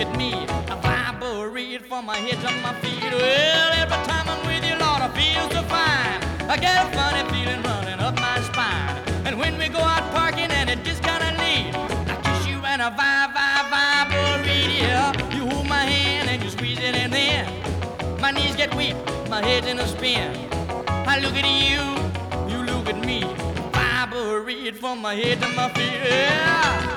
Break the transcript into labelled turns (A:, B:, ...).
A: at me. I vibrate from my head to my feet. Well, every time I'm with you, Lord, I feel so fine. I get a funny feeling running up my spine. And when we go out parking and it gets kinda late, I kiss you and I vibrate, yeah. You hold my hand and you squeeze it and then my knees get weak, my head's in a spin. I look at you, you look at me. Vibrate from my head to my feet, yeah.